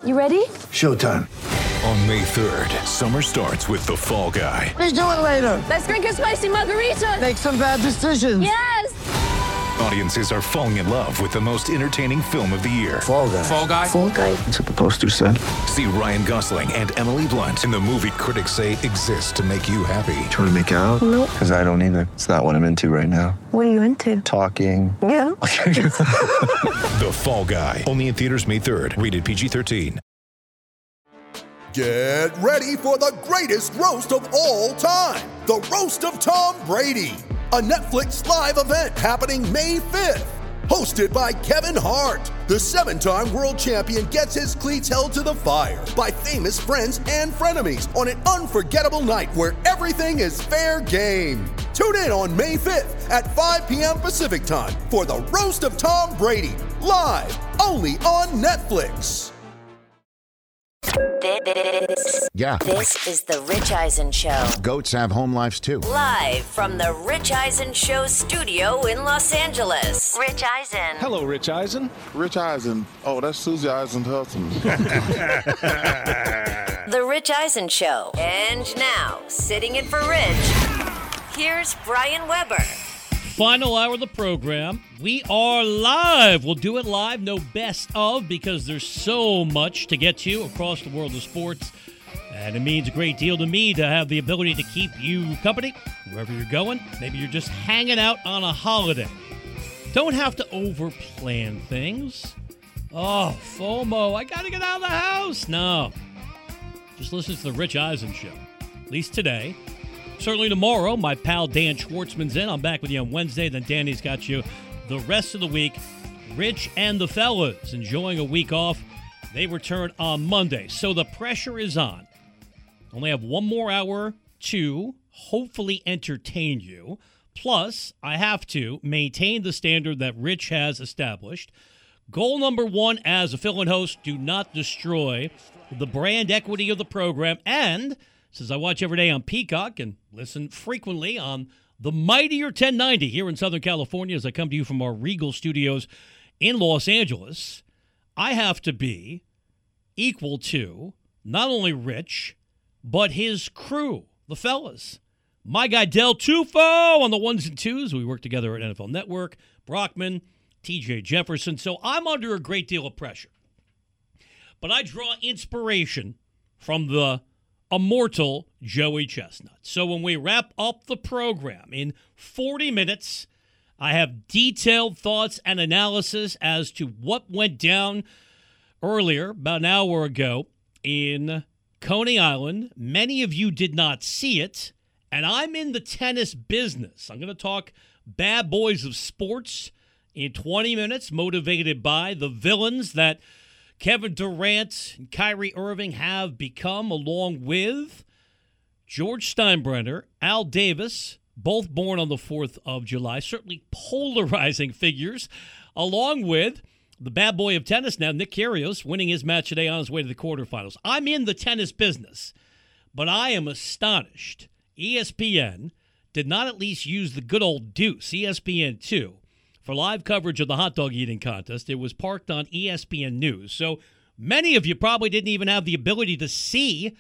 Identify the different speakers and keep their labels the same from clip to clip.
Speaker 1: You ready?
Speaker 2: Showtime.
Speaker 3: On May 3rd, summer starts with The Fall Guy.
Speaker 2: Let's do it later.
Speaker 1: Let's drink a spicy margarita.
Speaker 2: Make some bad decisions.
Speaker 1: Yes.
Speaker 3: Audiences are falling in love with the most entertaining film of the year.
Speaker 2: Fall Guy.
Speaker 4: Fall Guy?
Speaker 1: Fall Guy.
Speaker 2: That's what the poster said.
Speaker 3: See Ryan Gosling and Emily Blunt in the movie critics say exists to make you happy.
Speaker 5: Trying to make it out?
Speaker 1: Nope.
Speaker 5: Because I don't either. It's not what I'm into right now.
Speaker 1: What are you into?
Speaker 5: Talking.
Speaker 1: Yeah.
Speaker 3: The Fall Guy. Only in theaters May 3rd. Rated PG-13.
Speaker 6: Get ready for the greatest roast of all time. The Roast of Tom Brady. A Netflix live event happening May 5th. Hosted by Kevin Hart. The 7-time world champion gets his cleats held to the fire by famous friends and frenemies on an unforgettable night where everything is fair game. Tune in on May 5th at 5 p.m. Pacific time for the Roast of Tom Brady. Live only on Netflix.
Speaker 7: This is the Rich Eisen Show.
Speaker 8: Goats have home lives too.
Speaker 7: Live from the Rich Eisen Show studio in Los Angeles. Rich Eisen.
Speaker 9: Hello, Rich Eisen.
Speaker 10: Rich Eisen. Oh, that's Susie Eisen's husband.
Speaker 7: The Rich Eisen Show. And now, sitting in for Rich, here's Brian Weber.
Speaker 11: Final hour of the program. We are live. We'll do it live, no best of, because there's so much to get to across the world of sports. And it means a great deal to me to have the ability to keep you company wherever you're going. Maybe you're just hanging out on a holiday. Don't have to overplan things. Oh, FOMO, I got to get out of the house. No. Just listen to the Rich Eisen Show. At least today. Certainly tomorrow, my pal Dan Schwartzman's in. I'm back with you on Wednesday. Then Danny's got you the rest of the week. Rich and the fellas enjoying a week off. They return on Monday. So the pressure is on. Only have one more hour to hopefully entertain you. Plus, I have to maintain the standard that Rich has established. Goal number one as a fill-in host, do not destroy the brand equity of the program. And since I watch every day on Peacock and listen frequently on the mightier 1090 here in Southern California as I come to you from our Regal studios in Los Angeles, I have to be equal to not only Rich, but his crew, the fellas. My guy Del Tufo on the ones and twos. We work together at NFL Network, Brockman, TJ Jefferson. So I'm under a great deal of pressure. But I draw inspiration from the immortal Joey Chestnut. So when we wrap up the program in 40 minutes, I have detailed thoughts and analysis as to what went down earlier, about an hour ago, in Coney Island. Many of you did not see it, and I'm in the tennis business. I'm going to talk bad boys of sports in 20 minutes, motivated by the villains that Kevin Durant and Kyrie Irving have become, along with George Steinbrenner, Al Davis, both born on the 4th of July, certainly polarizing figures, along with the bad boy of tennis now, Nick Kyrgios, winning his match today on his way to the quarterfinals. I'm in the tennis business, but I am astonished ESPN did not at least use the good old deuce, ESPN2, for live coverage of the hot dog eating contest. It was parked on ESPN News. So many of you probably didn't even have the ability to see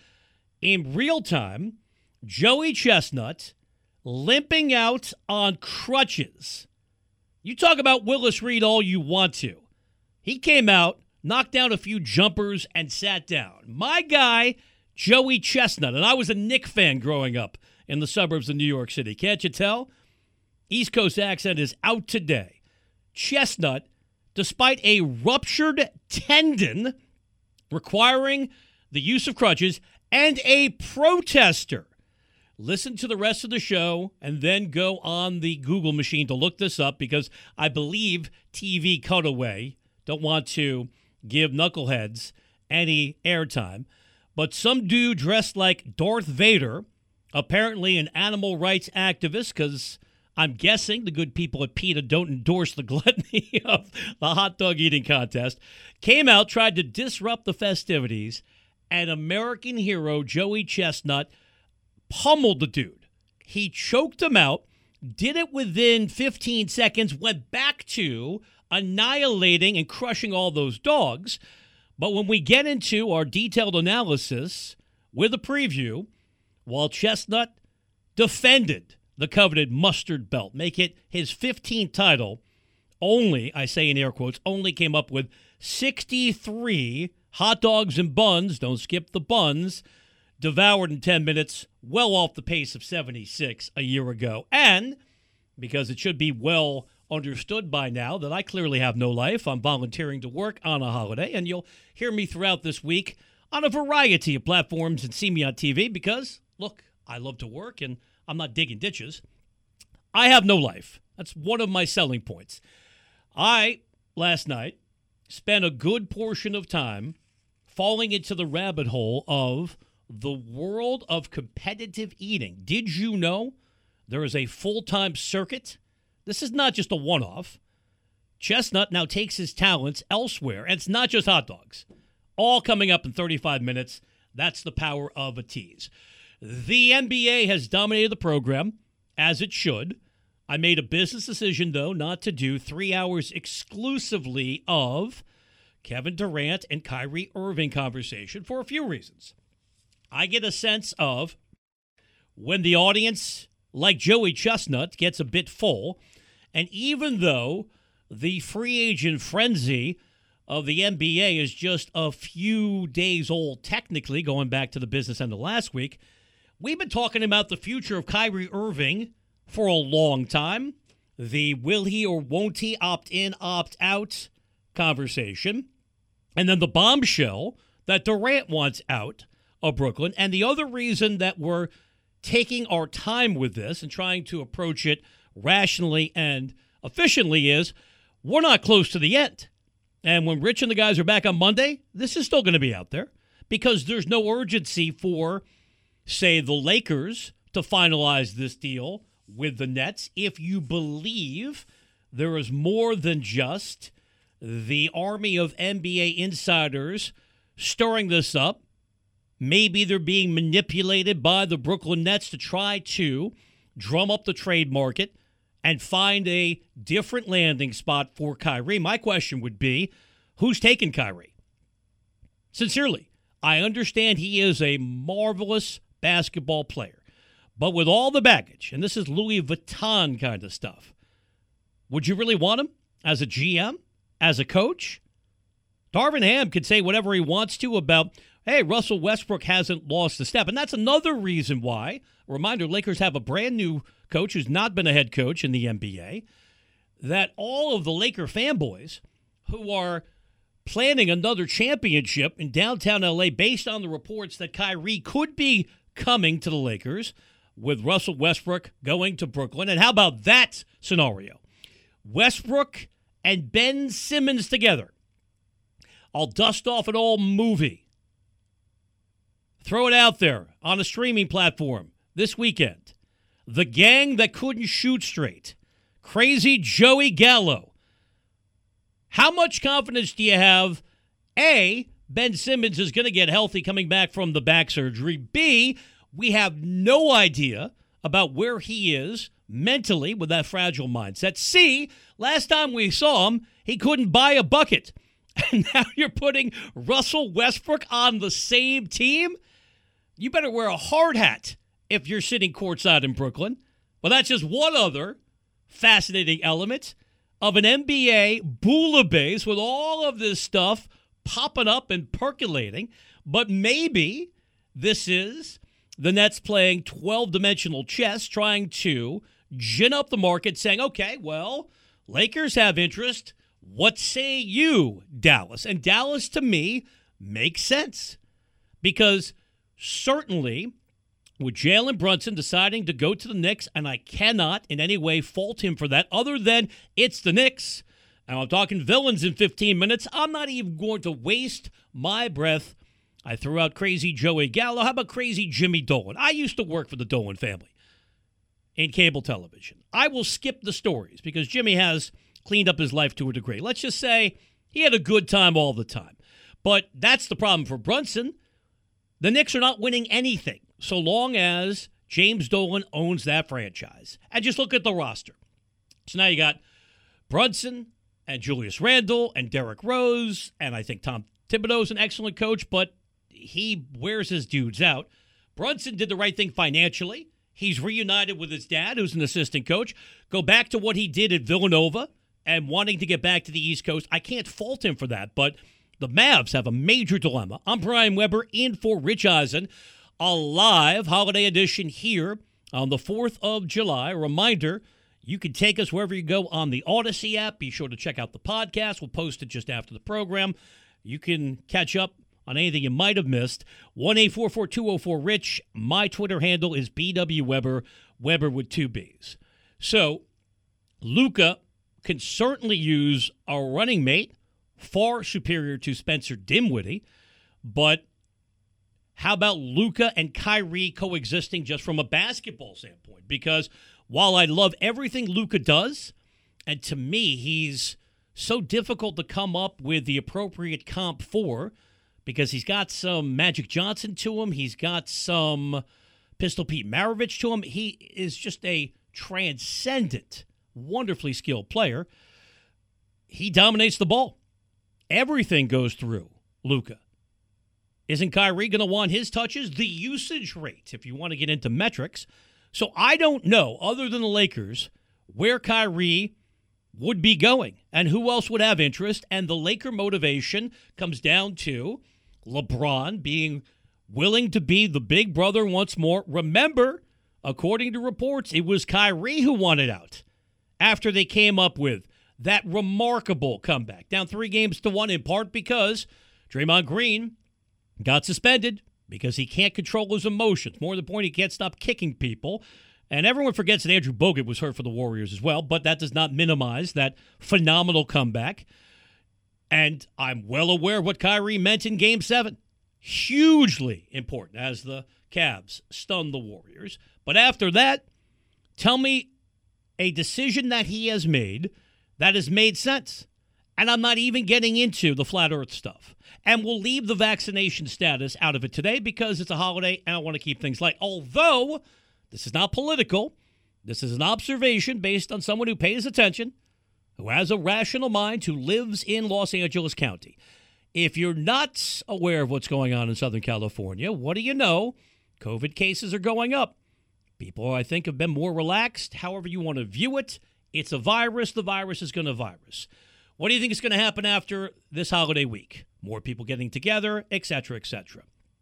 Speaker 11: in real time Joey Chestnut limping out on crutches. You talk about Willis Reed all you want to. He came out, knocked down a few jumpers, and sat down. My guy, Joey Chestnut, and I was a Knick fan growing up in the suburbs of New York City. Can't you tell? East Coast accent is out today. Chestnut, despite a ruptured tendon requiring the use of crutches and a protester. Listen to the rest of the show and then go on the Google machine to look this up because I believe TV cutaway. Don't want to give knuckleheads any airtime. But some dude dressed like Darth Vader, apparently an animal rights activist, because I'm guessing the good people at PETA don't endorse the gluttony of the hot dog eating contest, came out, tried to disrupt the festivities, and American hero Joey Chestnut pummeled the dude. He choked him out, did it within 15 seconds, went back to annihilating and crushing all those dogs. But when we get into our detailed analysis with a preview, while Chestnut defended the coveted mustard belt, make it his 15th title, only, I say in air quotes, only came up with 63 hot dogs and buns, don't skip the buns, devoured in 10 minutes, well off the pace of 76 a year ago. And because it should be well understood by now that I clearly have no life, I'm volunteering to work on a holiday, and you'll hear me throughout this week on a variety of platforms and see me on TV because, look, I love to work and I'm not digging ditches. I have no life. That's one of my selling points. I, last night, spent a good portion of time falling into the rabbit hole of the world of competitive eating. Did you know there is a full-time circuit? This is not just a one-off. Chestnut now takes his talents elsewhere, and it's not just hot dogs. All coming up in 35 minutes. That's the power of a tease. The NBA has dominated the program, as it should. I made a business decision, though, not to do 3 hours exclusively of Kevin Durant and Kyrie Irving conversation for a few reasons. I get a sense of when the audience, like Joey Chestnut, gets a bit full, and even though the free agent frenzy of the NBA is just a few days old technically, going back to the business end of last week, we've been talking about the future of Kyrie Irving for a long time. The will he or won't he opt in, opt out conversation. And then the bombshell that Durant wants out of Brooklyn. And the other reason that we're taking our time with this and trying to approach it rationally and efficiently is we're not close to the end. And when Rich and the guys are back on Monday, this is still going to be out there because there's no urgency for, say, the Lakers to finalize this deal with the Nets. If you believe there is more than just the army of NBA insiders stirring this up, maybe they're being manipulated by the Brooklyn Nets to try to drum up the trade market and find a different landing spot for Kyrie. My question would be, who's taking Kyrie? Sincerely, I understand he is a marvelous basketball player, but with all the baggage, and this is Louis Vuitton kind of stuff, would you really want him as a GM, as a coach? Darvin Ham could say whatever he wants to about, hey, Russell Westbrook hasn't lost a step. And that's another reason why, reminder, Lakers have a brand new coach who's not been a head coach in the NBA, that all of the Laker fanboys who are planning another championship in downtown LA based on the reports that Kyrie could be coming to the Lakers with Russell Westbrook going to Brooklyn. And how about that scenario? Westbrook and Ben Simmons together. I'll dust off an old movie. Throw it out there on a streaming platform this weekend. The Gang That Couldn't Shoot Straight. Crazy Joey Gallo. How much confidence do you have, A, Ben Simmons is going to get healthy coming back from the back surgery? B, we have no idea about where he is mentally with that fragile mindset. C, last time we saw him, he couldn't buy a bucket. And now you're putting Russell Westbrook on the same team? You better wear a hard hat if you're sitting courtside in Brooklyn. Well, that's just one other fascinating element of an NBA bouillabaisse with all of this stuff popping up and percolating. But maybe this is the Nets playing 12-dimensional chess, trying to gin up the market, saying, okay, well, Lakers have interest. What say you, Dallas? And Dallas, to me, makes sense because certainly with Jalen Brunson deciding to go to the Knicks, and I cannot in any way fault him for that other than it's the Knicks. And I'm talking villains in 15 minutes. I'm not even going to waste my breath. I threw out Crazy Joey Gallo. How about Crazy Jimmy Dolan? I used to work for the Dolan family in cable television. I will skip the stories because Jimmy has cleaned up his life to a degree. Let's just say he had a good time all the time. But that's the problem for Brunson. The Knicks are not winning anything so long as James Dolan owns that franchise. And just look at the roster. So now you got Brunson and Julius Randle and Derrick Rose and I think Tom Thibodeau's an excellent coach, but he wears his dudes out. Brunson did the right thing financially. He's reunited with his dad, who's an assistant coach. Go back to what he did at Villanova and wanting to get back to the East Coast. I can't fault him for that, but the Mavs have a major dilemma. I'm Brian Weber, in for Rich Eisen. A live holiday edition here on the 4th of July. A reminder, you can take us wherever you go on the Odyssey app. Be sure to check out the podcast. We'll post it just after the program. You can catch up on anything you might have missed. 1-844-204-RICH. My Twitter handle is BWWeber, Weber with 2 B's. So, Luka can certainly use a running mate far superior to Spencer Dinwiddie, but how about Luka and Kyrie coexisting just from a basketball standpoint? Because while I love everything Luka does, and to me he's so difficult to come up with the appropriate comp for, because he's got some Magic Johnson to him. He's got some Pistol Pete Maravich to him. He is just a transcendent, wonderfully skilled player. He dominates the ball. Everything goes through Luka. Isn't Kyrie going to want his touches? The usage rate, if you want to get into metrics. So I don't know, other than the Lakers, where Kyrie would be going and who else would have interest. And the Laker motivation comes down to LeBron being willing to be the big brother once more. Remember, according to reports, it was Kyrie who wanted out after they came up with that remarkable comeback. Down 3-1, in part because Draymond Green got suspended because he can't control his emotions. More to the point, he can't stop kicking people. And everyone forgets that Andrew Bogut was hurt for the Warriors as well, but that does not minimize that phenomenal comeback. And I'm well aware of what Kyrie meant in Game 7. Hugely important as the Cavs stunned the Warriors. But after that, tell me a decision that he has made that has made sense. And I'm not even getting into the flat earth stuff. And we'll leave the vaccination status out of it today because it's a holiday and I want to keep things light. Although, this is not political. This is an observation based on someone who pays attention, who has a rational mind, who lives in Los Angeles County. If you're not aware of what's going on in Southern California, what do you know? COVID cases are going up. People, I think, have been more relaxed. However you want to view it, it's a virus. The virus is going to virus. What do you think is going to happen after this holiday week? More people getting together, et cetera, et cetera.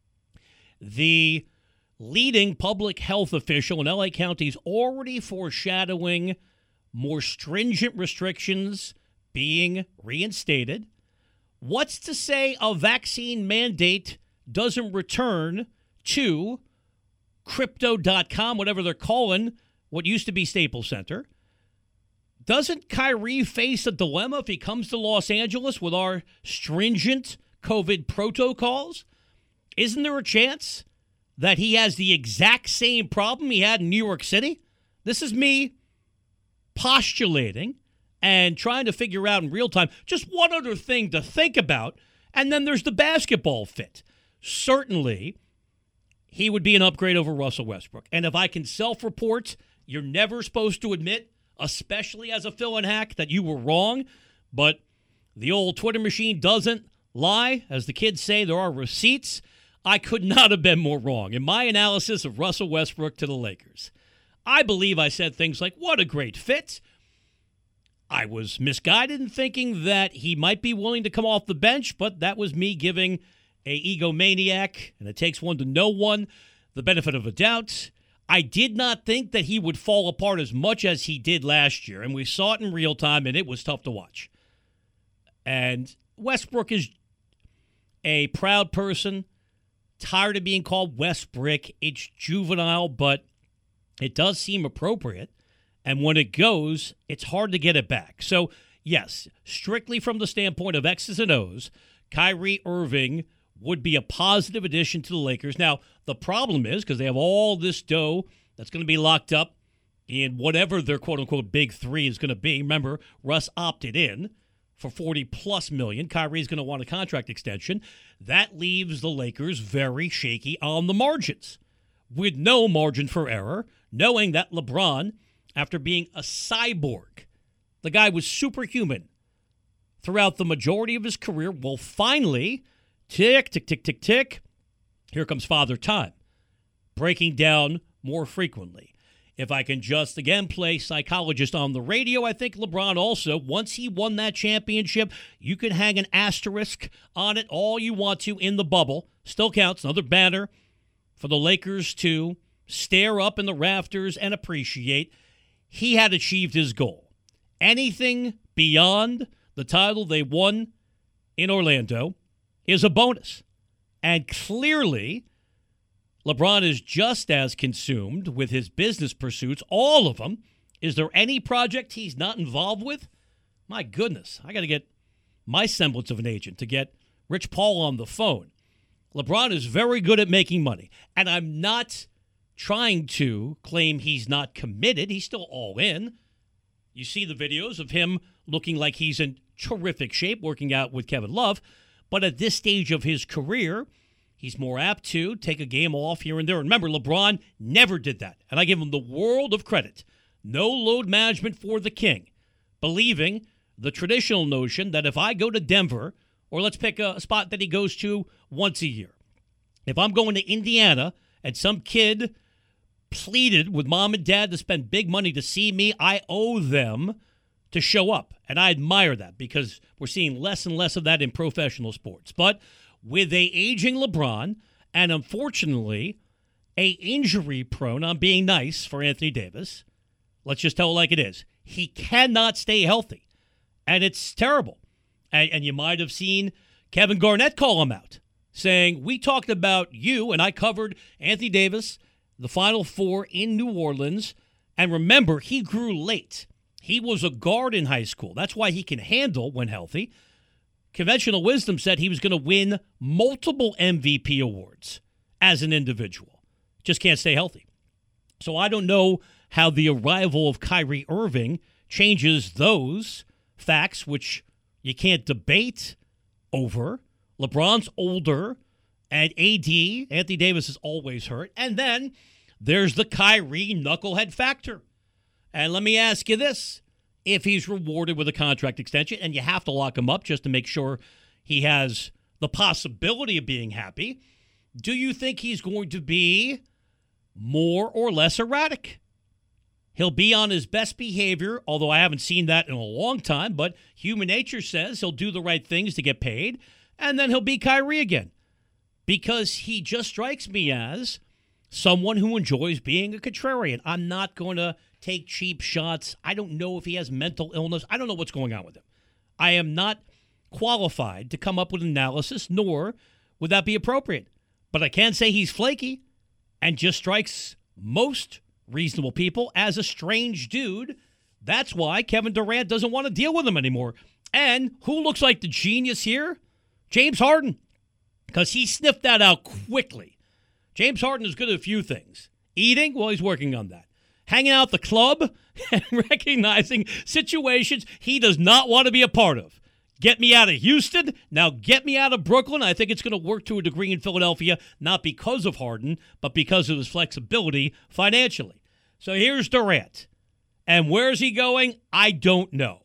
Speaker 11: The leading public health official in L.A. County is already foreshadowing more stringent restrictions being reinstated. What's to say a vaccine mandate doesn't return to Crypto.com, whatever they're calling what used to be Staples Center? Doesn't Kyrie face a dilemma if he comes to Los Angeles with our stringent COVID protocols? Isn't there a chance that he has the exact same problem he had in New York City? This is me postulating and trying to figure out in real time just one other thing to think about, and then there's the basketball fit. Certainly, he would be an upgrade over Russell Westbrook. And if I can self-report, you're never supposed to admit, especially as a fill-in hack, that you were wrong, but the old Twitter machine doesn't lie. As the kids say, there are receipts. I could not have been more wrong in my analysis of Russell Westbrook to the Lakers. I believe I said things like, what a great fit. I was misguided in thinking that he might be willing to come off the bench, but that was me giving a egomaniac, and it takes one to know one, the benefit of a doubt. I did not think that he would fall apart as much as he did last year, and we saw it in real time, and it was tough to watch. And Westbrook is a proud person, tired of being called Westbrick. It's juvenile, but it does seem appropriate. And when it goes, it's hard to get it back. So, yes, strictly from the standpoint of X's and O's, Kyrie Irving would be a positive addition to the Lakers. Now, the problem is, because they have all this dough that's going to be locked up in whatever their quote-unquote big three is going to be. Remember, Russ opted in for $40+ million. Kyrie's going to want a contract extension. That leaves the Lakers very shaky on the margins, with no margin for error, knowing that LeBron, after being a cyborg, the guy was superhuman throughout the majority of his career, will finally Tick, tick, tick, tick, tick. Here comes Father Time, breaking down more frequently. If I can just, again, play psychologist on the radio, I think LeBron also, once he won that championship, you can hang an asterisk on it all you want to in the bubble. Still counts. Another banner for the Lakers to stare up in the rafters and appreciate. He had achieved his goal. Anything beyond the title they won in Orlando is a bonus. And clearly, LeBron is just as consumed with his business pursuits, all of them. Is there any project he's not involved with? My goodness, I got to get my semblance of an agent to get Rich Paul on the phone. LeBron is very good at making money, and I'm not trying to claim he's not committed. He's still all in. You see the videos of him looking like he's in terrific shape, working out with Kevin Love, but at this stage of his career, he's more apt to take a game off here and there. And remember, LeBron never did that. And I give him the world of credit. No load management for the king. Believing the traditional notion that if I go to Denver, or let's pick a spot that he goes to once a year. If I'm going to Indiana and some kid pleaded with mom and dad to spend big money to see me, I owe them to show up. And I admire that because we're seeing less and less of that in professional sports. But with a aging LeBron and, unfortunately, a injury-prone, I'm being nice for Anthony Davis, let's just tell it like it is, he cannot stay healthy. And it's terrible. And you might have seen Kevin Garnett call him out, saying, we talked about you, and I covered Anthony Davis, the Final Four in New Orleans. And remember, he grew late. He was a guard in high school. That's why he can handle when healthy. Conventional wisdom said he was going to win multiple MVP awards as an individual. Just can't stay healthy. So I don't know how the arrival of Kyrie Irving changes those facts, which you can't debate over. LeBron's older, and AD, Anthony Davis, is always hurt. And then there's the Kyrie knucklehead factor. And let me ask you this. If he's rewarded with a contract extension, and you have to lock him up just to make sure he has the possibility of being happy, do you think he's going to be more or less erratic? He'll be on his best behavior, although I haven't seen that in a long time, but human nature says he'll do the right things to get paid, and then he'll be Kyrie again. Because he just strikes me as someone who enjoys being a contrarian. I'm not going to take cheap shots. I don't know if he has mental illness. I don't know what's going on with him. I am not qualified to come up with an analysis, nor would that be appropriate. But I can say he's flaky and just strikes most reasonable people as a strange dude. That's why Kevin Durant doesn't want to deal with him anymore. And who looks like the genius here? James Harden. Because he sniffed that out quickly. James Harden is good at a few things. Eating, well, he's working on that. Hanging out at the club and recognizing situations he does not want to be a part of. Get me out of Houston, now get me out of Brooklyn. I think it's going to work to a degree in Philadelphia, not because of Harden, but because of his flexibility financially. So here's Durant. And where's he going? I don't know.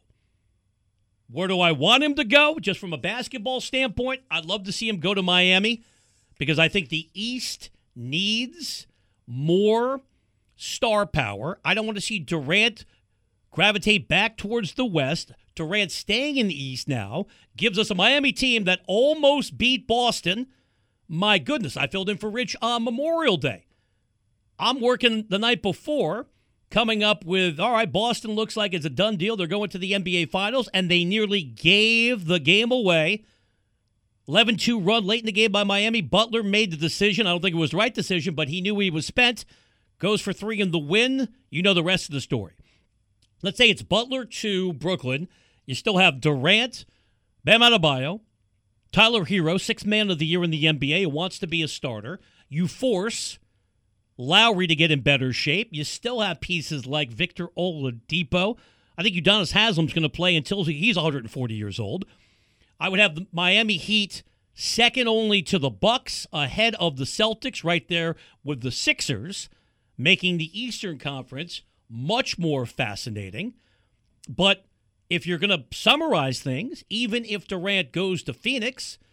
Speaker 11: Where do I want him to go? Just from a basketball standpoint, I'd love to see him go to Miami because I think the East needs more star power. I don't want to see Durant gravitate back towards the West. Durant staying in the East now gives us a Miami team that almost beat Boston. My goodness, I filled in for Rich on Memorial Day. I'm working the night before, coming up with, all right, Boston looks like it's a done deal. They're going to the NBA Finals, and they nearly gave the game away. 11-2 run late in the game by Miami. Butler made the decision. I don't think it was the right decision, but he knew he was spent. Goes for 3 in the win. You know the rest of the story. Let's say it's Butler to Brooklyn. You still have Durant, Bam Adebayo, Tyler Hero, 6th man of the year in the NBA, who wants to be a starter. You force Lowry to get in better shape. You still have pieces like Victor Oladipo. I think Udonis Haslem's going to play until he's 140 years old. I would have the Miami Heat second only to the Bucks, ahead of the Celtics, right there with the Sixers, making the Eastern Conference much more fascinating. But if you're going to summarize things, even if Durant goes to Phoenix,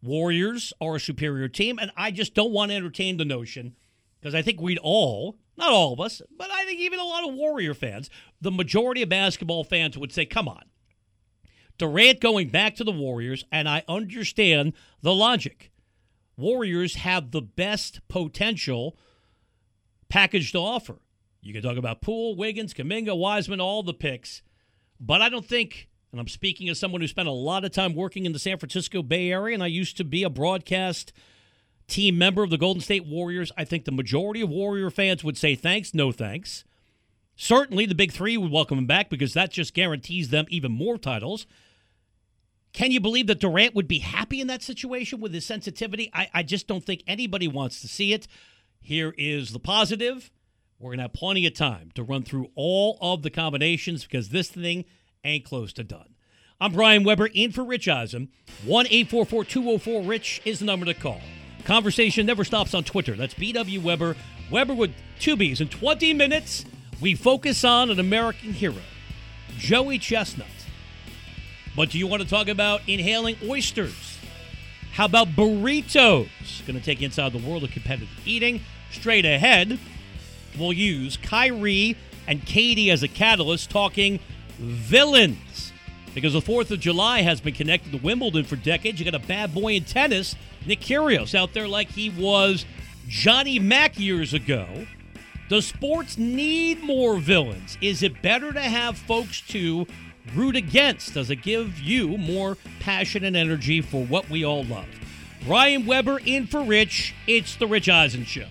Speaker 11: Warriors are a superior team, and I just don't want to entertain the notion, because I think we'd all, not all of us, but I think even a lot of Warrior fans, the majority of basketball fans would say, come on, Durant going back to the Warriors, and I understand the logic. Warriors have the best potential package to offer. You can talk about Poole, Wiggins, Kuminga, Wiseman, all the picks, but I don't think, and I'm speaking as someone who spent a lot of time working in the San Francisco Bay Area, and I used to be a broadcast team member of the Golden State Warriors. I think the majority of Warrior fans would say thanks, no thanks. Certainly the Big Three would welcome him back because that just guarantees them even more titles. Can you believe that Durant would be happy in that situation with his sensitivity? I just don't think anybody wants to see it. Here is the positive. We're going to have plenty of time to run through all of the combinations because this thing ain't close to done. I'm Brian Weber in for Rich Eisen. 1-844-204-RICH is the number to call. Conversation never stops on Twitter. That's BW Weber. Weber with two B's. In 20 minutes, we focus on an American hero, Joey Chestnut. But do you want to talk about inhaling oysters? How about burritos? Going to take you inside the world of competitive eating. Straight ahead, we'll use Kyrie and Katie as a catalyst talking villains. Because the 4th of July has been connected to Wimbledon for decades. You got a bad boy in tennis, Nick Kyrgios, out there like he was Johnny Mac years ago. Does sports need more villains? Is it better to have folks to root against? Does it give you more passion and energy for what we all love? Brian Weber in for Rich. It's the Rich Eisen Show.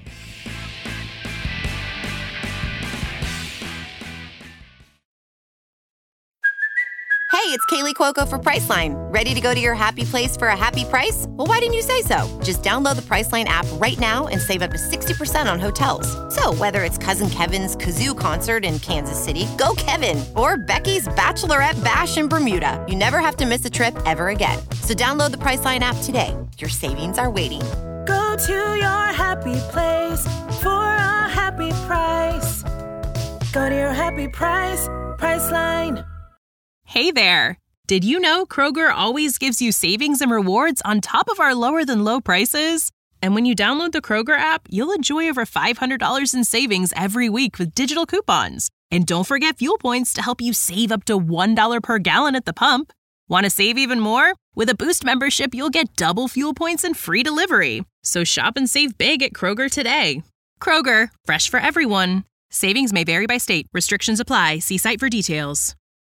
Speaker 7: Hey, it's Kaylee Cuoco for Priceline. Ready to go to your happy place for a happy price? Well, why didn't you say so? Just download the Priceline app right now and save up to 60% on hotels. So whether it's Cousin Kevin's Kazoo Concert in Kansas City, go Kevin, or Becky's Bachelorette Bash in Bermuda, you never have to miss a trip ever again. So download the Priceline app today. Your savings are waiting.
Speaker 1: Go to your happy place for a happy price. Go to your happy price, Priceline.
Speaker 4: Hey there! Did you know Kroger always gives you savings and rewards on top of our lower-than-low prices? And when you download the Kroger app, you'll enjoy over $500 in savings every week with digital coupons. And don't forget fuel points to help you save up to $1 per gallon at the pump. Want to save even more? With a Boost membership, you'll get double fuel points and free delivery. So shop and save big at Kroger today. Kroger, fresh for everyone. Savings may vary by state. Restrictions apply. See site for details.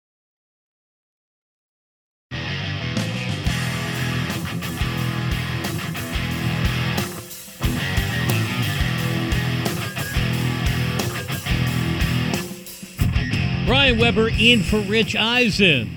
Speaker 11: Brian Weber in for Rich Eisen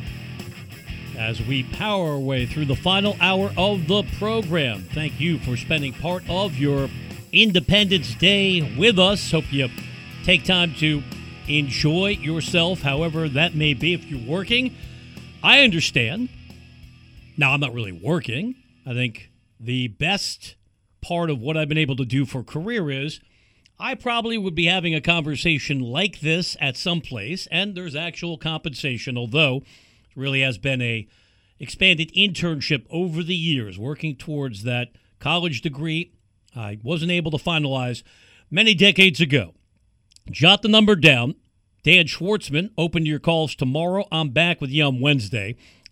Speaker 11: as we power our way through the final hour of the program. Thank you for spending part of your Independence Day with us. Hope you take time to enjoy yourself, however that may be. If you're working, I understand. Now, I'm not really working. I think the best part of what I've been able to do for career is I probably would be having a conversation like this at some place, and there's actual compensation, although it really has been a expanded internship over the years, working towards that college degree I wasn't able to finalize many decades ago. Jot the number down. Dan Schwartzman, open to your calls tomorrow. I'm back with you on Wednesday.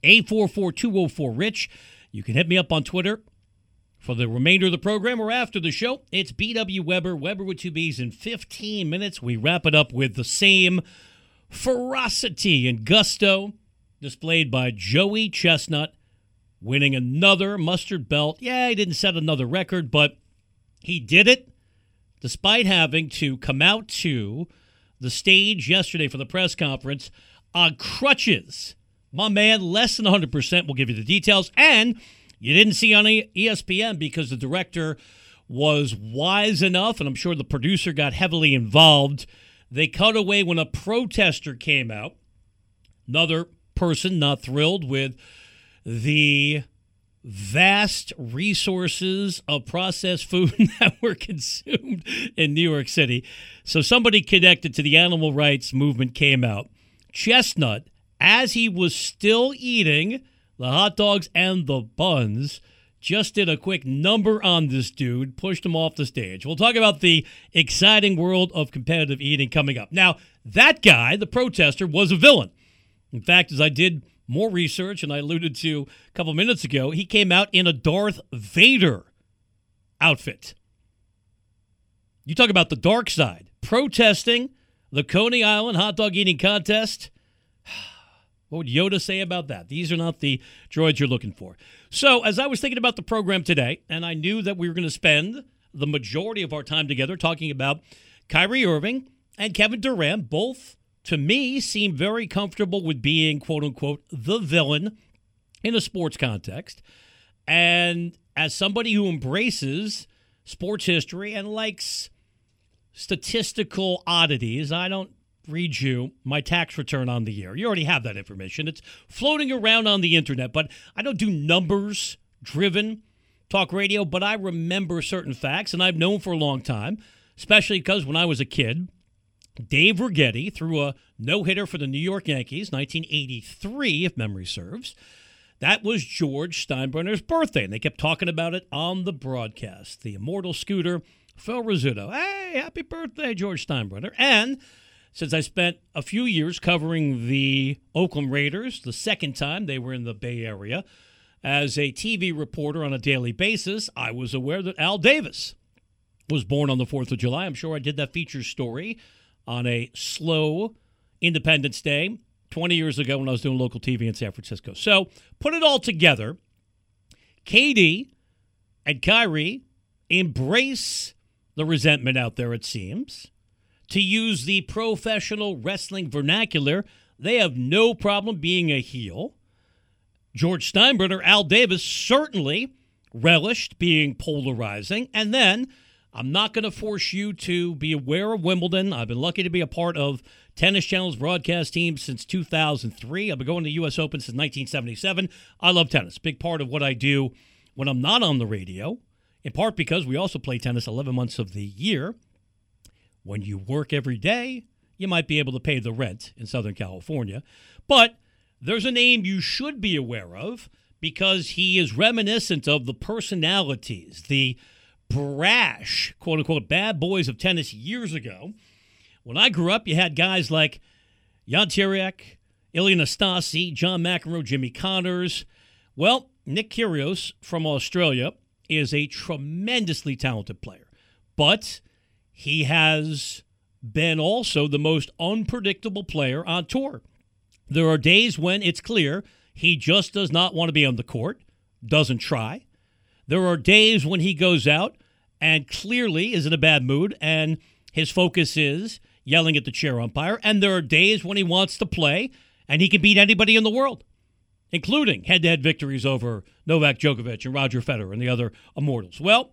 Speaker 11: 844-204-RICH. You can hit me up on Twitter for the remainder of the program or after the show. It's BW Weber, Weber with two B's. In 15 minutes, we wrap it up with the same ferocity and gusto displayed by Joey Chestnut, winning another mustard belt. Yeah, he didn't set another record, but he did it despite having to come out to the stage yesterday for the press conference on crutches. My man, less than 100%. We'll give you the details. And you didn't see on ESPN because the director was wise enough, and I'm sure the producer got heavily involved. They cut away when a protester came out. Another person not thrilled with the vast resources of processed food that were consumed in New York City. So somebody connected to the animal rights movement came out. Chestnut, as he was still eating the hot dogs and the buns, just did a quick number on this dude, pushed him off the stage. We'll talk about the exciting world of competitive eating coming up. Now, that guy, the protester, was a villain. In fact, as I did more research, and I alluded to a couple minutes ago, he came out in a Darth Vader outfit. You talk about the dark side. Protesting the Coney Island hot dog eating contest. What would Yoda say about that? These are not the droids you're looking for. So, as I was thinking about the program today, and I knew that we were going to spend the majority of our time together talking about Kyrie Irving and Kevin Durant, both, to me, seem very comfortable with being, quote-unquote, the villain in a sports context. And as somebody who embraces sports history and likes statistical oddities, I don't read you my tax return on the year. You already have that information. It's floating around on the internet, but I don't do numbers-driven talk radio, but I remember certain facts, and I've known for a long time, especially because when I was a kid, Dave Righetti threw a no-hitter for the New York Yankees, 1983, if memory serves. That was George Steinbrenner's birthday, and they kept talking about it on the broadcast. The immortal Scooter, Phil Rizzuto. Hey, happy birthday, George Steinbrenner. And since I spent a few years covering the Oakland Raiders, the second time they were in the Bay Area, as a TV reporter on a daily basis, I was aware that Al Davis was born on the 4th of July. I'm sure I did that feature story on a slow Independence Day 20 years ago when I was doing local TV in San Francisco. So put it all together. KD and Kyrie embrace the resentment out there, it seems. To use the professional wrestling vernacular, they have no problem being a heel. George Steinbrenner, Al Davis, certainly relished being polarizing. And then, I'm not going to force you to be aware of Wimbledon. I've been lucky to be a part of Tennis Channel's broadcast team since 2003. I've been going to the U.S. Open since 1977. I love tennis. Big part of what I do when I'm not on the radio, in part because we also play tennis 11 months of the year. When you work every day, you might be able to pay the rent in Southern California. But there's a name you should be aware of because he is reminiscent of the personalities, the brash, quote-unquote, bad boys of tennis years ago. When I grew up, you had guys like Jan Tiriac, Ilie Nastase, John McEnroe, Jimmy Connors. Well, Nick Kyrgios from Australia is a tremendously talented player. But he has been also the most unpredictable player on tour. There are days when it's clear he just does not want to be on the court, doesn't try. There are days when he goes out and clearly is in a bad mood and his focus is yelling at the chair umpire. And there are days when he wants to play and he can beat anybody in the world, including head-to-head victories over Novak Djokovic and Roger Federer and the other immortals. Well,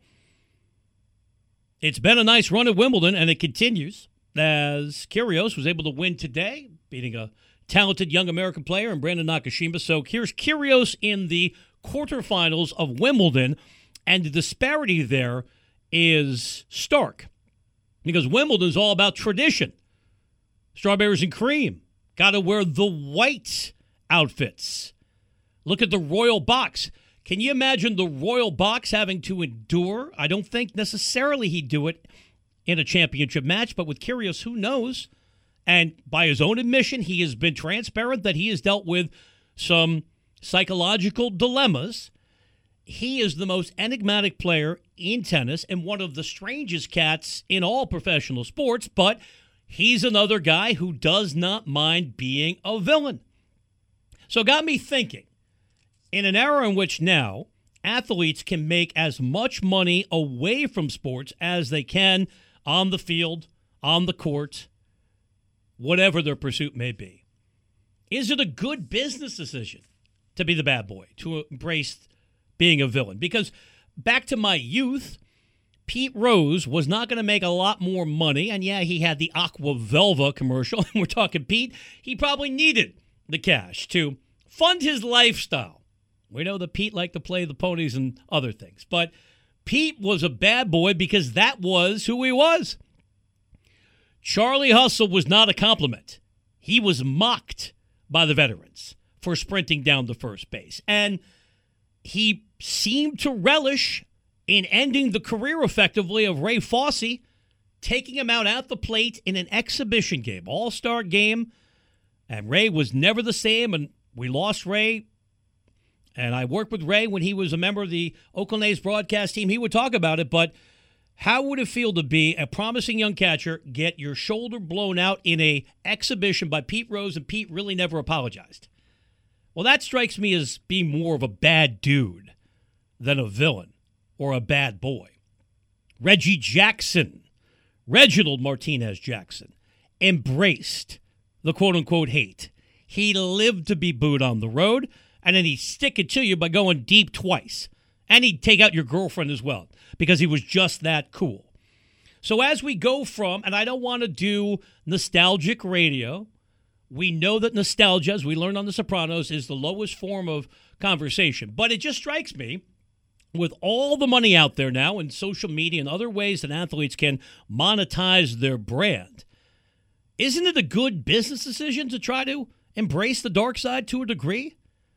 Speaker 11: it's been a nice run at Wimbledon, and it continues as Kyrgios was able to win today, beating a talented young American player in Brandon Nakashima. So here's Kyrgios in the quarterfinals of Wimbledon, and the disparity there is stark because Wimbledon is all about tradition. Strawberries and cream. Got to wear the white outfits. Look at the royal box. Can you imagine the royal box having to endure? I don't think necessarily he'd do it in a championship match, but with Kyrgios, who knows? And by his own admission, he has been transparent that he has dealt with some psychological dilemmas. He is the most enigmatic player in tennis and one of the strangest cats in all professional sports, but he's another guy who does not mind being a villain. So it got me thinking. In an era in which now athletes can make as much money away from sports as they can on the field, on the court, whatever their pursuit may be, is it a good business decision to be the bad boy, to embrace being a villain? Because back to my youth, Pete Rose was not going to make a lot more money. And yeah, he had the Aqua Velva commercial. And we're talking Pete. He probably needed the cash to fund his lifestyle. We know that Pete liked to play the ponies and other things. But Pete was a bad boy because that was who he was. Charlie Hustle was not a compliment. He was mocked by the veterans for sprinting down to first base. And he seemed to relish in ending the career effectively of Ray Fosse, taking him out at the plate in an exhibition game, all-star game. And Ray was never the same, and we lost Ray. And I worked with Ray when he was a member of the Oakland A's broadcast team. He would talk about it, but how would it feel to be a promising young catcher, get your shoulder blown out in a exhibition by Pete Rose, and Pete really never apologized? Well, that strikes me as being more of a bad dude than a villain or a bad boy. Reggie Jackson, Reginald Martinez Jackson, embraced the quote-unquote hate. He lived to be booed on the road, and then he'd stick it to you by going deep twice. And he'd take out your girlfriend as well, because he was just that cool. So as we go from, and I don't want to do nostalgic radio, we know that nostalgia, as we learned on The Sopranos, is the lowest form of conversation. But it just strikes me, with all the money out there now in social media and other ways that athletes can monetize their brand, isn't it a good business decision to try to embrace the dark side to a degree?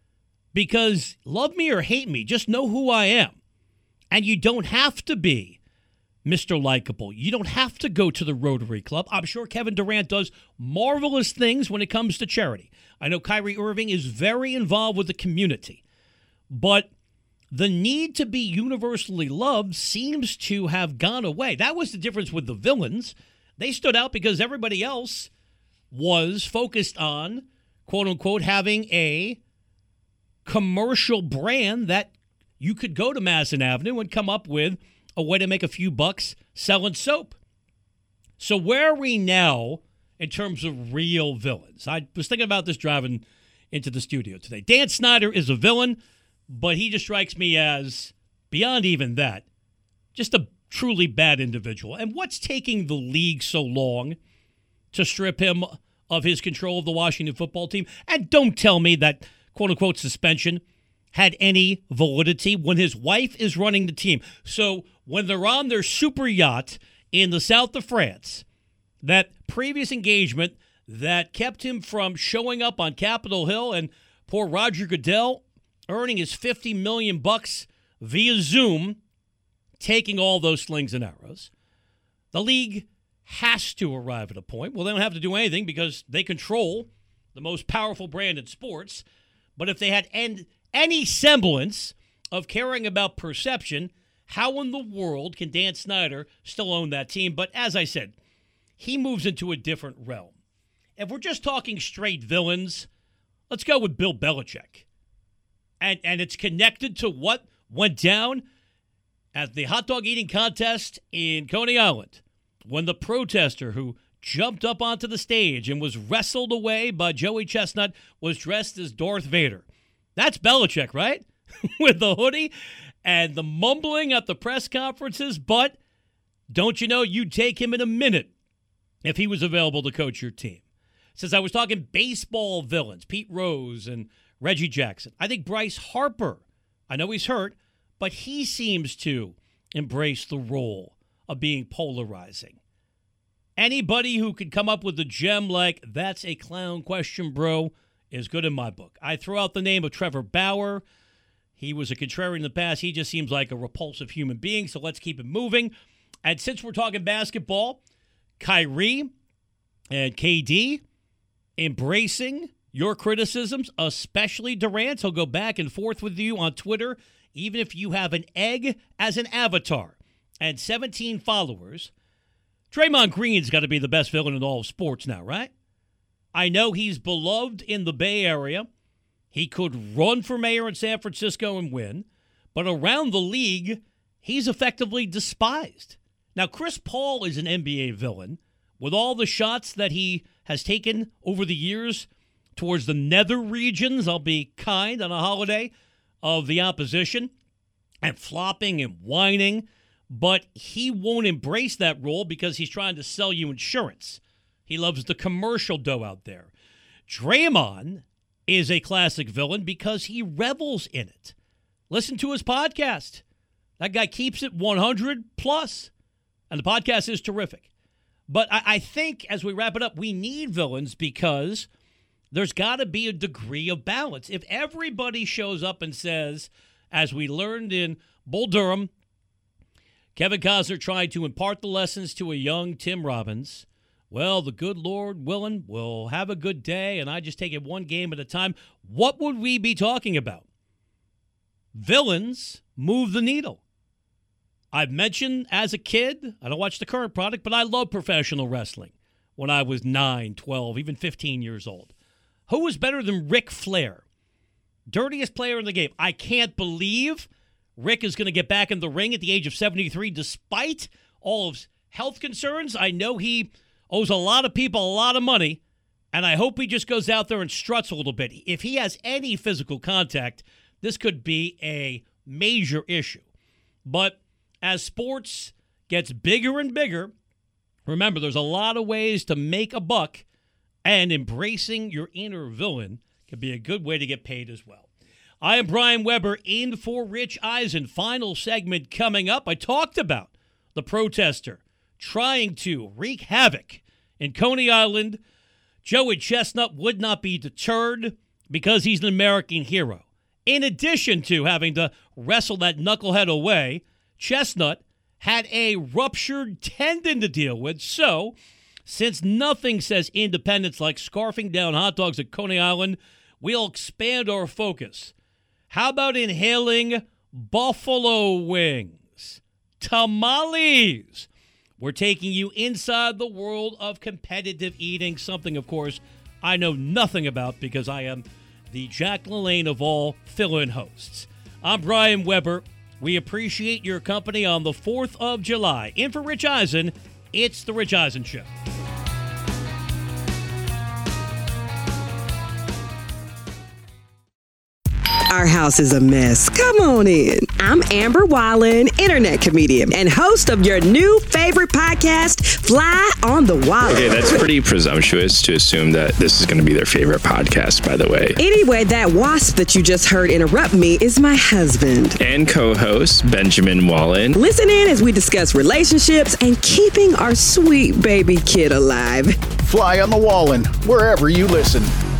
Speaker 11: Because love me or hate me, just know who I am. And you don't have to be Mr. Likeable. You don't have to go to the Rotary Club. I'm sure Kevin Durant does marvelous things when it comes to charity. I know Kyrie Irving is very involved with the community. But the need to be universally loved seems to have gone away. That was the difference with the villains. They stood out because everybody else was focused on, quote-unquote, having a commercial brand that you could go to Madison Avenue and come up with a way to make a few bucks selling soap. So where are we now in terms of real villains? I was thinking about this driving into the studio today. Dan Snyder is a villain, but he just strikes me as, beyond even that, just a truly bad individual. And what's taking the league so long to strip him of his control of the Washington football team? And don't tell me that quote-unquote suspension had any validity when his wife is running the team. So when they're on their super yacht in the south of France, that previous engagement that kept him from showing up on Capitol Hill, and poor Roger Goodell earning his $50 million via Zoom, taking all those slings and arrows, the league has to arrive at a point. Well, they don't have to do anything because they control the most powerful brand in sports. But if they had any semblance of caring about perception, how in the world can Dan Snyder still own that team? But as I said, he moves into a different realm. If we're just talking straight villains, let's go with Bill Belichick. And it's connected to what went down at the hot dog eating contest in Coney Island, when the protester who jumped up onto the stage and was wrestled away by Joey Chestnut was dressed as Darth Vader. That's Belichick, right? With the hoodie and the mumbling at the press conferences. But don't you know, you'd take him in a minute if he was available to coach your team. Since I was talking baseball villains, Pete Rose and Reggie Jackson, I think Bryce Harper, I know he's hurt, but he seems to embrace the role of being polarizing. Anybody who can come up with a gem like, that's a clown question, bro, is good in my book. I throw out the name of Trevor Bauer. He was a contrarian in the past. He just seems like a repulsive human being, so let's keep it moving. And since we're talking basketball, Kyrie and KD embracing your criticisms, especially Durant. He'll go back and forth with you on Twitter, even if you have an egg as an avatar and 17 followers. Draymond Green's got to be the best villain in all of sports now, right? I know he's beloved in the Bay Area. He could run for mayor in San Francisco and win. But around the league, he's effectively despised. Now, Chris Paul is an NBA villain with all the shots that he has taken over the years towards the nether regions, I'll be kind on a holiday, of the opposition, and flopping and whining. But he won't embrace that role because he's trying to sell you insurance. He loves the commercial dough out there. Draymond is a classic villain because he revels in it. Listen to his podcast. That guy keeps it 100 plus. And the podcast is terrific. But I think as we wrap it up, we need villains because there's got to be a degree of balance. If everybody shows up and says, As we learned in Bull Durham, Kevin Costner tried to impart the lessons to a young Tim Robbins. Well, the good Lord willing, we'll have a good day, and I just take it one game at a time. What would we be talking about? Villains move the needle. I've mentioned as a kid, I don't watch the current product, but I loved professional wrestling when I was 9, 12, even 15 years old. Who was better than Ric Flair? Dirtiest player in the game. I can't believe Rick is going to get back in the ring at the age of 73 despite all of his health concerns. I know he owes a lot of people a lot of money, and I hope he just goes out there and struts a little bit. If he has any physical contact, this could be a major issue. But as sports gets bigger and bigger, remember, there's a lot of ways to make a buck, and embracing your inner villain can be a good way to get paid as well. I am Brian Weber in for Rich Eisen. Final segment coming up. I talked about the protester trying to wreak havoc in Coney Island. Joey Chestnut would not be deterred because he's an American hero. In addition to having to wrestle that knucklehead away, Chestnut had a ruptured tendon to deal with. So, since nothing says independence like scarfing down hot dogs at Coney Island, we'll expand our focus. How about inhaling buffalo wings? Tamales! We're taking you inside the world of competitive eating, something, of course, I know nothing about because I am the Jack LaLanne of all fill-in hosts. I'm Brian Weber. We appreciate your company on the 4th of July. In for Rich Eisen, it's The Rich Eisen Show.
Speaker 8: Our house is a mess. Come on in. I'm Amber Wallen, internet comedian and host of your new favorite podcast, Fly on the Wall.
Speaker 9: Okay, that's pretty presumptuous to assume that this is going to be their favorite podcast, by the way.
Speaker 8: Anyway, that wasp that you just heard interrupt me is my husband.
Speaker 9: And co-host, Benjamin Wallen.
Speaker 8: Listen in as we discuss relationships and keeping our sweet baby kid alive.
Speaker 12: Fly on the Wallen, wherever you listen.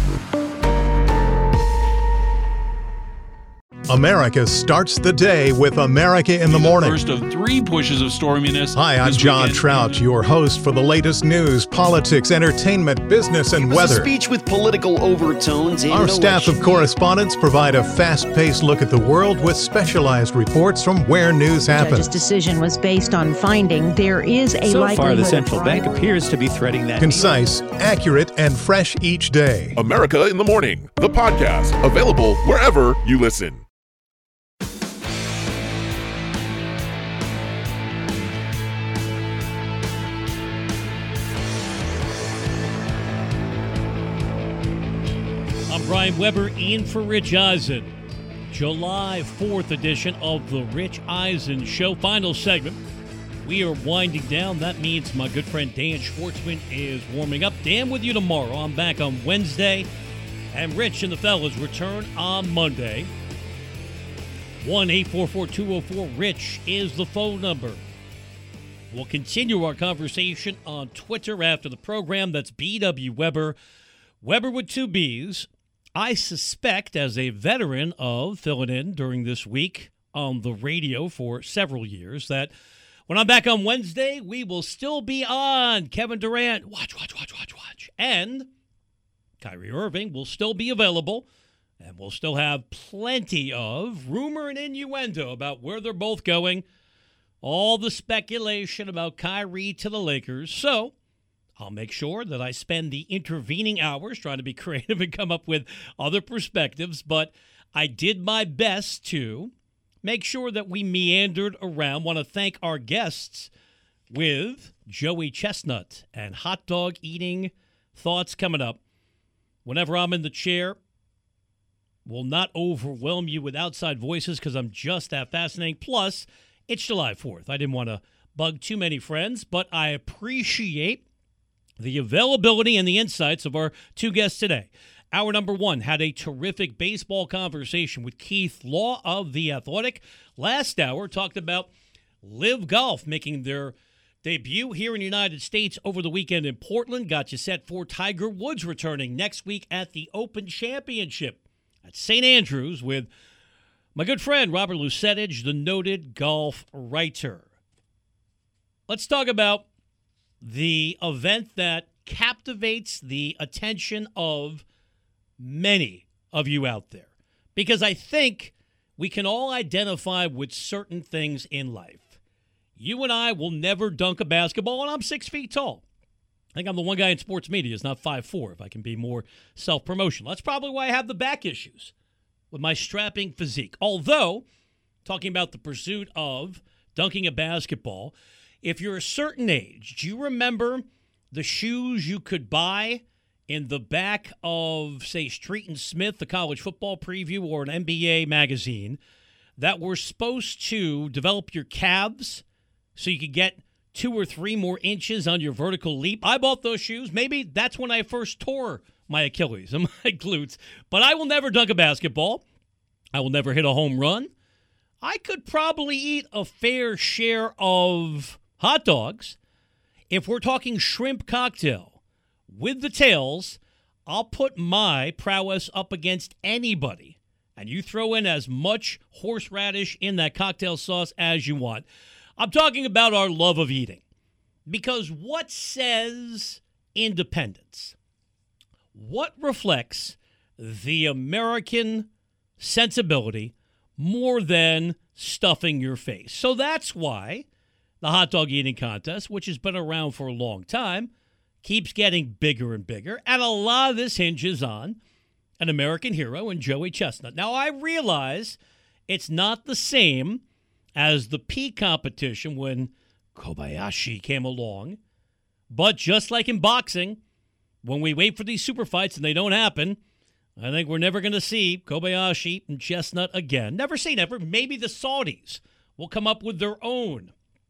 Speaker 13: America starts the day with America in the Morning.
Speaker 14: First of 3 pushes of storminess.
Speaker 13: Hi, I'm John Trout, your host for the latest news, politics, entertainment, business, and weather.
Speaker 15: A speech with political overtones.
Speaker 13: Our staff of correspondents provide a fast-paced look at the world with specialized reports from where news happens.
Speaker 16: The judge's decision was based on finding there is a likelihood.
Speaker 17: So far, the central bank appears to be threading that.
Speaker 13: Concise, accurate, and fresh each day.
Speaker 18: America in the Morning, the podcast, available wherever you listen.
Speaker 11: Brian Weber in for Rich Eisen. July 4th edition of the Rich Eisen Show. Final segment. We are winding down. That means my good friend Dan Schwartzman is warming up. Dan with you tomorrow. I'm back on Wednesday. And Rich and the fellas return on Monday. 1-844-204-RICH is the phone number. We'll continue our conversation on Twitter after the program. That's BW Weber. Weber with 2 B's. I suspect, as a veteran of filling in during this week on the radio for several years, that when I'm back on Wednesday, we will still be on Kevin Durant. Watch. And Kyrie Irving will still be available, and we'll still have plenty of rumor and innuendo about where they're both going. All the speculation about Kyrie to the Lakers. So I'll make sure that I spend the intervening hours trying to be creative and come up with other perspectives, but I did my best to make sure that we meandered around. Want to thank our guests with Joey Chestnut and hot dog eating thoughts coming up. Whenever I'm in the chair, will not overwhelm you with outside voices because I'm just that fascinating. Plus, it's July 4th. I didn't want to bug too many friends, but I appreciate the availability and the insights of our 2 guests today. Hour number 1 had a terrific baseball conversation with Keith Law of The Athletic. Last hour talked about Live Golf making their debut here in the United States over the weekend in Portland. Got you set for Tiger Woods returning next week at the Open Championship at St. Andrews with My good friend, Robert Lusettage, the noted golf writer. Let's talk about the event that captivates the attention of many of you out there. Because I think we can all identify with certain things in life. You and I will never dunk a basketball, and I'm 6 feet tall. I think I'm the one guy in sports media who's not 5'4", if I can be more self-promotional. That's probably why I have the back issues with my strapping physique. Although, talking about the pursuit of dunking a basketball, if you're a certain age, do you remember the shoes you could buy in the back of, say, Street and Smith, the college football preview, or an NBA magazine that were supposed to develop your calves so you could get 2 or 3 more inches on your vertical leap? I bought those shoes. Maybe that's when I first tore my Achilles and my glutes. But I will never dunk a basketball. I will never hit a home run. I could probably eat a fair share of hot dogs. If we're talking shrimp cocktail with the tails, I'll put my prowess up against anybody. And you throw in as much horseradish in that cocktail sauce as you want. I'm talking about our love of eating. Because what says independence? What reflects the American sensibility more than stuffing your face? So that's why the hot dog eating contest, which has been around for a long time, keeps getting bigger and bigger. And a lot of this hinges on an American hero in Joey Chestnut. Now, I realize it's not the same as the peak competition when Kobayashi came along. But just like in boxing, when we wait for these super fights and they don't happen, I think we're never going to see Kobayashi and Chestnut again. Never say never. Maybe the Saudis will come up with their own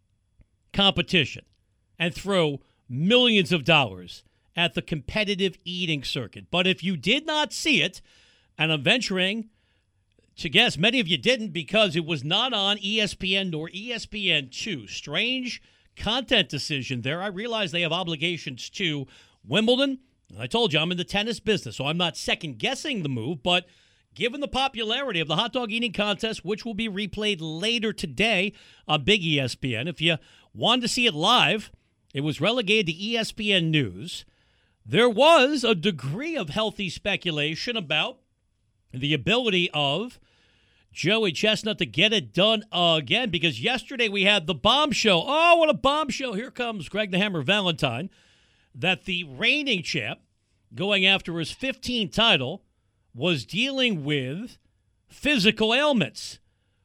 Speaker 11: competition and throw millions of dollars at the competitive eating circuit. But if you did not see it, and I'm venturing to guess many of you didn't because it was not on ESPN nor ESPN2. Strange content decision there. I realize they have obligations to Wimbledon. I told you I'm in the tennis business, so I'm not second-guessing the move, but given the popularity of the hot dog eating contest, which will be replayed later today on Big ESPN, if you wanted to see it live, it was relegated to ESPN News. There was a degree of healthy speculation about the ability of Joey Chestnut to get it done again, because yesterday we had the bombshell. Oh, what a bombshell. Here comes Greg the Hammer Valentine, that the reigning champ, going after his 15th title, was dealing with physical ailments.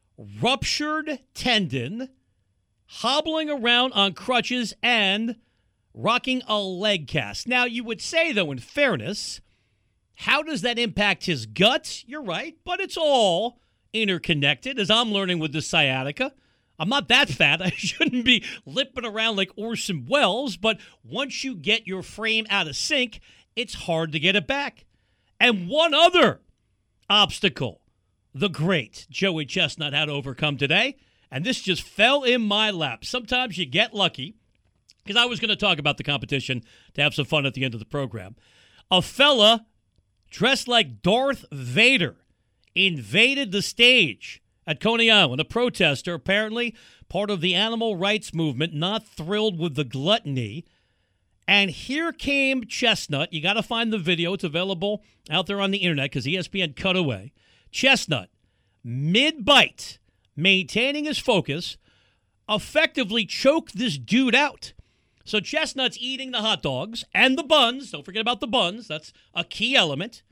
Speaker 11: Ruptured tendon, hobbling around on crutches, and rocking a leg cast. Now, you would say, though, in fairness, how does that impact his guts? You're right, but it's all interconnected, as I'm learning with the sciatica. I'm not that fat. I shouldn't be limping around like Orson Welles, but once you get your frame out of sync, it's hard to get it back. And one other obstacle the great Joey Chestnut had to overcome today, and this just fell in my lap. Sometimes you get lucky, because I was going to talk about the competition to have some fun at the end of the program. A fella dressed like Darth Vader invaded the stage at Coney Island. A protester, apparently part of the animal rights movement, not thrilled with the gluttony. And here came Chestnut. You got to find the video. It's available out there on the internet because ESPN cut away. Chestnut, mid-bite, maintaining his focus, effectively choked this dude out. So Chestnut's eating the hot dogs and the buns. Don't forget about the buns. That's a key element.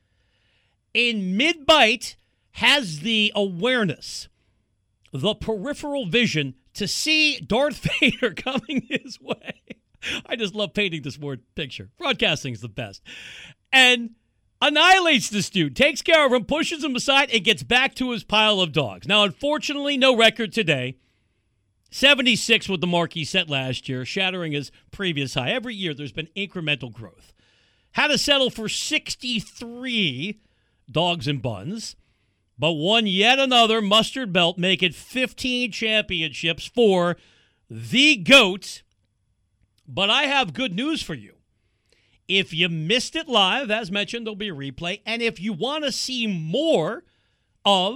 Speaker 11: In mid-bite, has the awareness, the peripheral vision to see Darth Vader coming his way. I just love painting this word picture. Broadcasting is the best. And annihilates this dude, takes care of him, pushes him aside, and gets back to his pile of dogs. Now, unfortunately, no record today. 76 with the mark he set last year, shattering his previous high. Every year there's been incremental growth. Had to settle for 63 dogs and buns, but won yet another mustard belt, making 15 championships for the GOAT. But I have good news for you. If you missed it live, as mentioned, there'll be a replay. And if you want to see more of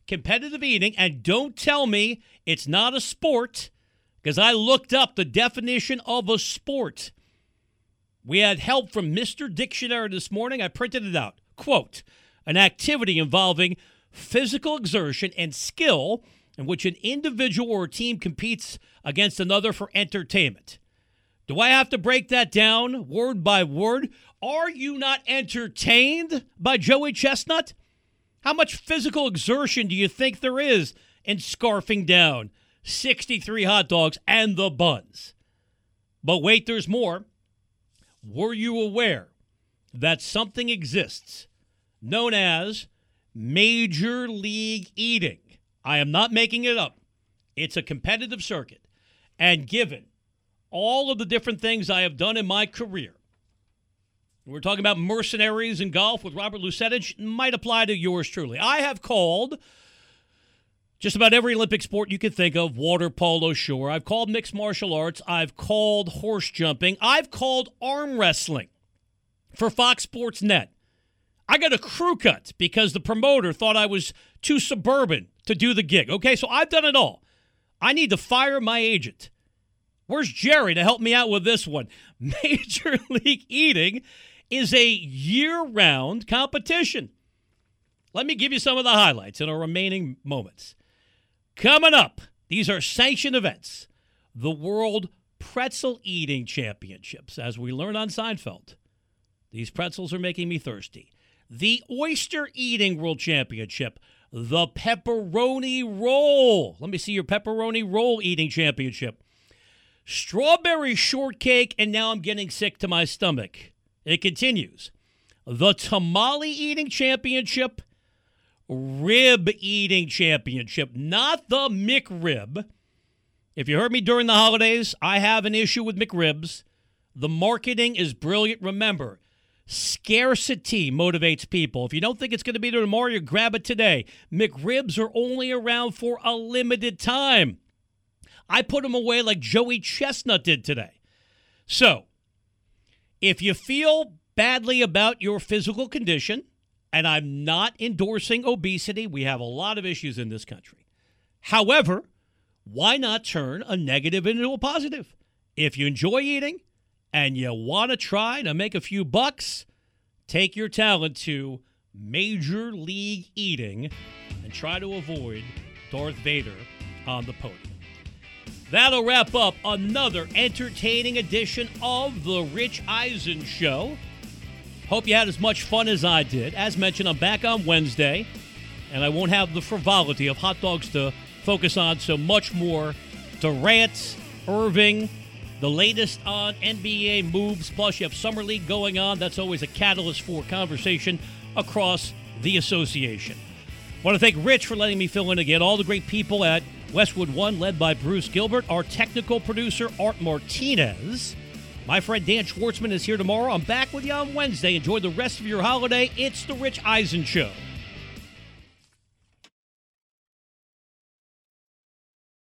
Speaker 11: competitive eating, and don't tell me it's not a sport, because I looked up the definition of a sport. We had help from Mr. Dictionary this morning. I printed it out. Quote, an activity involving physical exertion and skill in which an individual or team competes against another for entertainment. Do I have to break that down word by word? Are you not entertained by Joey Chestnut? How much physical exertion do you think there is in scarfing down 63 hot dogs and the buns? But wait, there's more. Were you aware that something exists known as Major League Eating? I am not making it up. It's a competitive circuit. And given all of the different things I have done in my career, we're talking about mercenaries in golf with Robert Lusetich, might apply to yours truly. I have called just about every Olympic sport you can think of, water polo, sure. I've called mixed martial arts. I've called horse jumping. I've called arm wrestling for Fox Sports Net. I got a crew cut because the promoter thought I was too suburban to do the gig. Okay, so I've done it all. I need to fire my agent. Where's Jerry to help me out with this one? Major League Eating is a year-round competition. Let me give you some of the highlights in our remaining moments. Coming up, these are sanctioned events. The World Pretzel Eating Championships, as we learned on Seinfeld. These pretzels are making me thirsty. The Oyster Eating World Championship. The Pepperoni Roll. Let me see your Pepperoni Roll Eating Championship. Strawberry Shortcake, and now I'm getting sick to my stomach. It continues. The Tamale Eating Championship. Rib Eating Championship, not the McRib. If you heard me during the holidays, I have an issue with McRibs. The marketing is brilliant. Remember, scarcity motivates people. If you don't think it's going to be there tomorrow, you grab it today. McRibs are only around for a limited time. I put them away like Joey Chestnut did today. So, if you feel badly about your physical condition, and I'm not endorsing obesity. We have a lot of issues in this country. However, why not turn a negative into a positive? If you enjoy eating and you want to try to make a few bucks, take your talent to Major League Eating and try to avoid Darth Vader on the podium. That'll wrap up another entertaining edition of The Rich Eisen Show. Hope you had as much fun as I did. As mentioned, I'm back on Wednesday, and I won't have the frivolity of hot dogs to focus on, so much more Durant, Irving, the latest on NBA moves, plus you have Summer League going on. That's always a catalyst for conversation across the association. I want to thank Rich for letting me fill in again. All the great people at Westwood One, led by Bruce Gilbert. Our technical producer, Art Martinez. My friend Dan Schwartzman is here tomorrow. I'm back with you on Wednesday. Enjoy the rest of your holiday. It's The Rich Eisen Show.